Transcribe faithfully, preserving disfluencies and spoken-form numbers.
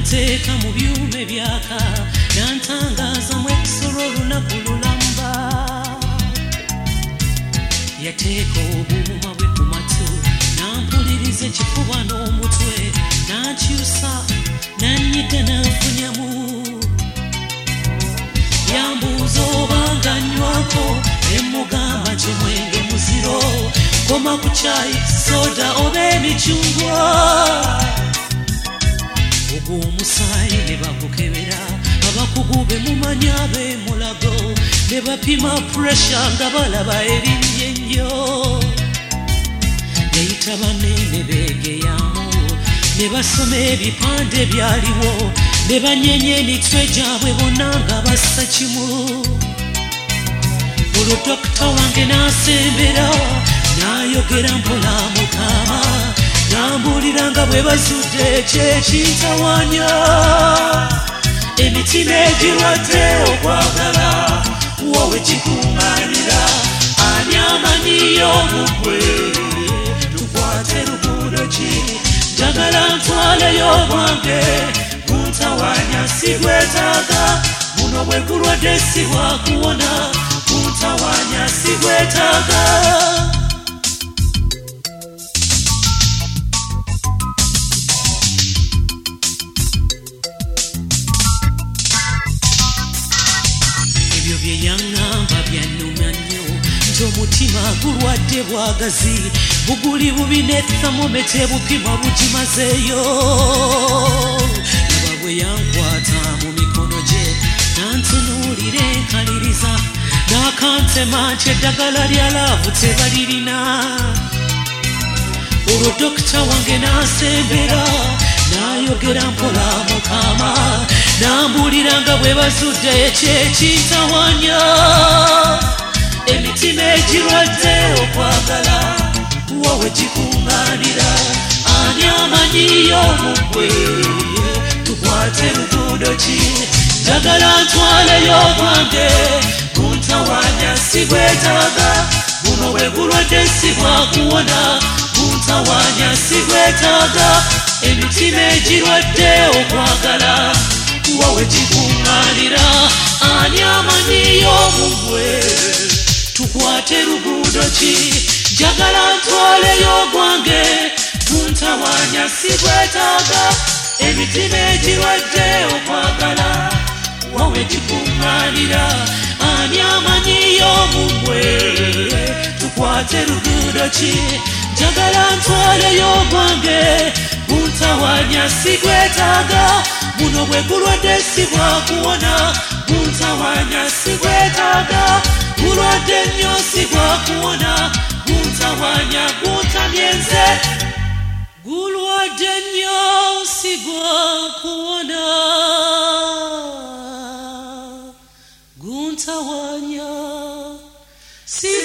nanteeka mu byuma ebyaka nantangaza mu ekisolo olunaku lulamba yateeka obuuma bwe ku matu nampuliriza ekifuba n'omutwe nankyusa nanyiga nanfunyamu yambuuza obanga nywako nemugamba nti mwenge muziro koma ku kyayi soda oba emicungwa ogw'omusaayi ne bagukebera abakugu be mumanya ab'emulago ne bapima puresha nga balaba erinnya ennyo yayita banene beegeyamu ne basoma ebipande byaliwo ne banyenya emitwe gyabwe bonna nga bassa kimu olwo dokita wange n'asembera n'ayogera mpola mukama n'ambuulira nga bwe bazudde ekyekintawanya emitima egirwadde okwagala wowe kikuŋŋaanira ani amanyiyo omugwe tukwate luguudo ki njagala ntwaleyo obwange kuntawanya sigwetaaga buno bwe gulwadde si bwakuwona kuntawanya sigwetaaga ebyo bye yaŋŋamba byannuma nnyo nti omutima gulwadde bwagazi buguli bubi ne thamomete bupima bugimazeeyo naba bwe yankwata mu mikono gye nantunuulira enkaliriza n'akantema nti eddagala lya laavu tebalirina olwo dokita wange n'asembera n'ayogera mpola mukama n'ambuulira nga bwe bazudde ekyekintawanya emitima egirwadde okwagala wowe kikuŋŋaanira ani amanyiyo omugwe tukwate luguudo ki njagala ntwaleyo obwange kuntawanya sigwetaaga buno bwe gulwadde si bwakuwona kuntawanya sigwetaaga emitima egirwadde okwagala wowe kikuŋŋaanira ani amanyiyo omugwe tukwate luguudo ki njagala ntwaleyo ogwange kuntawanya sigwetaaga emitima egirwadde okwagala wowe kikuŋŋaanira ani amanyiyo omugwe tukwate luguudo ki njagala ntwaleyo ogwange kuntawanya sigwetaaga buno bwe gulwadde si bwakuwona kuntawanya sigwetaaga gulwadde nnyo si bwakuwona kuntawanya guntamye nze gulwadde nnyo si bwakuwona guntawanya si